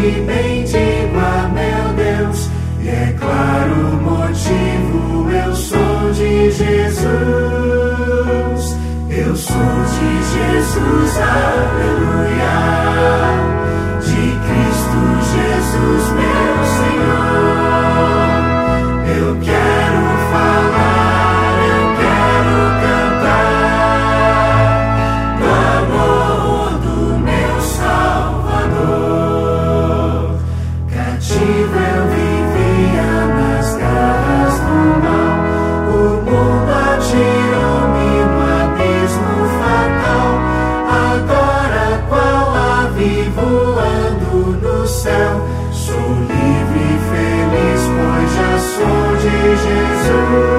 e bendigo a meu Deus. E é claro o motivo, eu sou de Jesus. Eu sou de Jesus, aleluia. De Cristo Jesus, meu Senhor. Eu quero falar, eu quero cantar do amor do meu Salvador. Cativo eu vivia nas garras do mal, o mundo atirou-me no abismo fatal. Agora qual ave voando no céu, sou livre e feliz, pois já sou de Jesus.